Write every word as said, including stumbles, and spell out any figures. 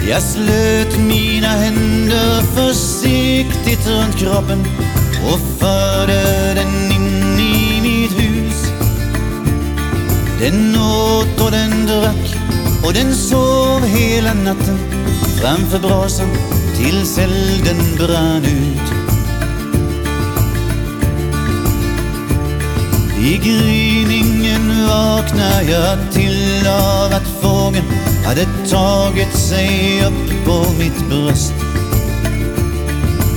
Jag slöt mina händer försiktigt runt kroppen och förde den in i mitt hus. Den åt och den drack och den sov hela natten framför brasan tills elden brann ut. I gryningen vaknade jag till av att fågeln hade tagit sig upp på mitt bröst.